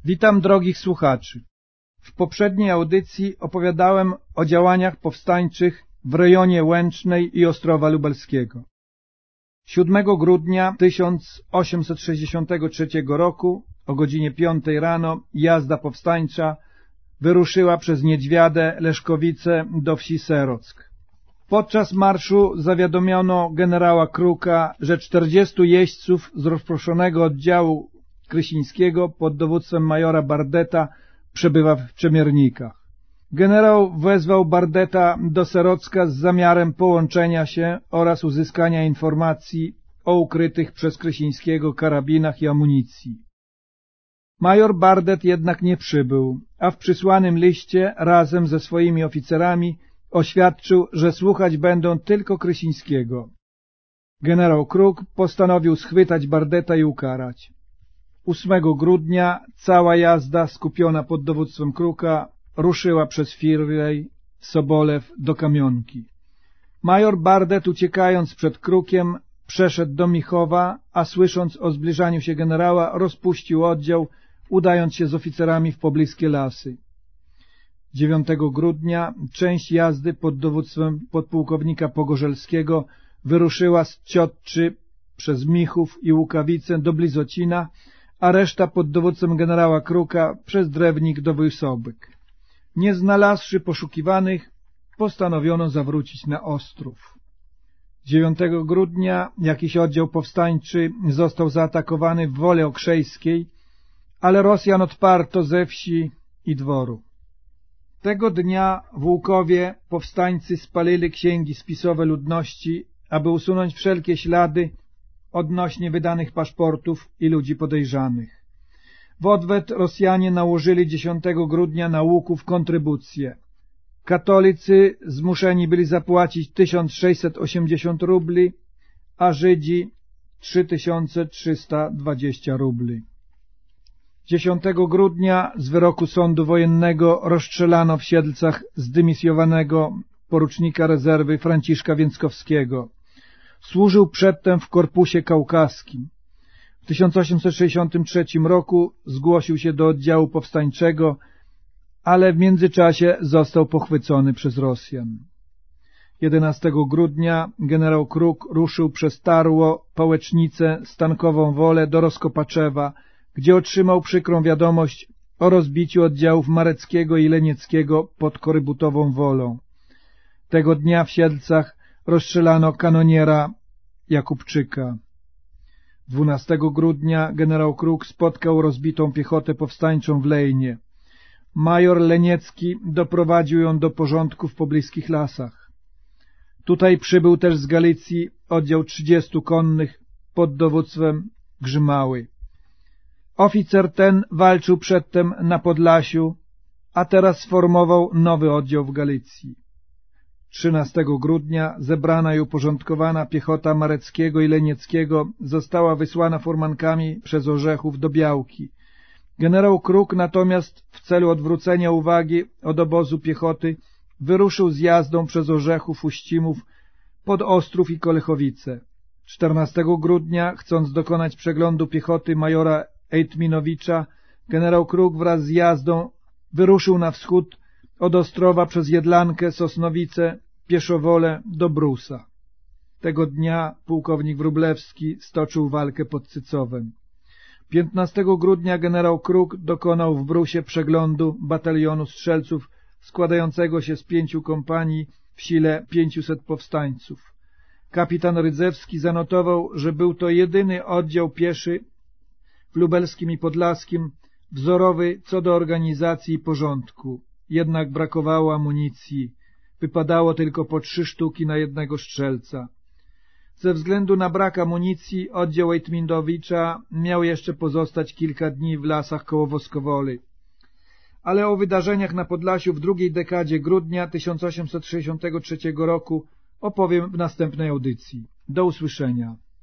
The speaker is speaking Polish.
Witam drogich słuchaczy. W poprzedniej audycji opowiadałem o działaniach powstańczych w rejonie Łęcznej i Ostrowa Lubelskiego. 7 grudnia 1863 roku o godzinie 5 rano jazda powstańcza wyruszyła przez Niedźwiadę, Leszkowice do wsi Serock. Podczas marszu zawiadomiono generała Kruka, że 40 jeźdźców z rozproszonego oddziału Krysińskiego pod dowództwem majora Bardeta przebywa w Czemiernikach. Generał wezwał Bardeta do Serocka z zamiarem połączenia się oraz uzyskania informacji o ukrytych przez Krysińskiego karabinach i amunicji. Major Bardet jednak nie przybył, a w przysłanym liście razem ze swoimi oficerami oświadczył, że słuchać będą tylko Krysińskiego. Generał Kruk postanowił schwytać Bardeta i ukarać. 8 grudnia cała jazda skupiona pod dowództwem Kruka ruszyła przez Firlej, Sobolew do Kamionki. Major Bardet, uciekając przed Krukiem, przeszedł do Michowa, a słysząc o zbliżaniu się generała, rozpuścił oddział, udając się z oficerami w pobliskie lasy. 9 grudnia część jazdy pod dowództwem podpułkownika Pogorzelskiego wyruszyła z Ciotczy przez Michów i Łukawice do Blizocina, a reszta pod dowództwem generała Kruka przez Drewnik do Wojsobyk. Nie znalazłszy poszukiwanych, postanowiono zawrócić na Ostrów. 9 grudnia jakiś oddział powstańczy został zaatakowany w Wole Okrzejskiej, ale Rosjan odparto ze wsi i dworu. Tego dnia w Łukowie powstańcy spalili księgi spisowe ludności, aby usunąć wszelkie ślady odnośnie wydanych paszportów i ludzi podejrzanych. W odwet Rosjanie nałożyli 10 grudnia na Łuków kontrybucję. Katolicy zmuszeni byli zapłacić 1680 rubli, a Żydzi 3320 rubli. 10 grudnia z wyroku sądu wojennego rozstrzelano w Siedlcach zdymisjowanego porucznika rezerwy Franciszka Więckowskiego. Służył przedtem w Korpusie Kaukaskim. W 1863 roku zgłosił się do oddziału powstańczego, ale w międzyczasie został pochwycony przez Rosjan. 11 grudnia generał Kruk ruszył przez Tarło, Pałecznicę, Stankową Wolę do Roskopaczewa, gdzie otrzymał przykrą wiadomość o rozbiciu oddziałów Mareckiego i Lenieckiego pod Korybutową Wolą. Tego dnia w Siedlcach rozstrzelano kanoniera Jakubczyka. 12 grudnia generał Kruk spotkał rozbitą piechotę powstańczą w Lejnie. Major Leniecki doprowadził ją do porządku w pobliskich lasach. Tutaj przybył też z Galicji oddział 30 konnych pod dowództwem Grzymały. Oficer ten walczył przedtem na Podlasiu, a teraz sformował nowy oddział w Galicji. 13 grudnia zebrana i uporządkowana piechota Mareckiego i Lenieckiego została wysłana furmankami przez Orzechów do Białki. Generał Kruk natomiast w celu odwrócenia uwagi od obozu piechoty wyruszył z jazdą przez Orzechów, Uścimów pod Ostrów i Kolechowice. 14 grudnia, chcąc dokonać przeglądu piechoty majora Ejtminowicza, generał Kruk wraz z jazdą wyruszył na wschód od Ostrowa przez Jedlankę, Sosnowice, Pieszowolę do Brusa. Tego dnia pułkownik Wróblewski stoczył walkę pod Cycowem. 15 grudnia generał Kruk dokonał w Brusie przeglądu batalionu strzelców składającego się z 5 kompanii w sile 500 powstańców. Kapitan Rydzewski zanotował, że był to jedyny oddział pieszy w Lubelskim i Podlaskim wzorowy co do organizacji i porządku. Jednak brakowało amunicji. Wypadało tylko po 3 sztuki na jednego strzelca. Ze względu na brak amunicji oddział Ejtmindowicza miał jeszcze pozostać kilka dni w lasach koło Woskowoli. Ale o wydarzeniach na Podlasiu w drugiej dekadzie grudnia 1863 roku opowiem w następnej audycji. Do usłyszenia.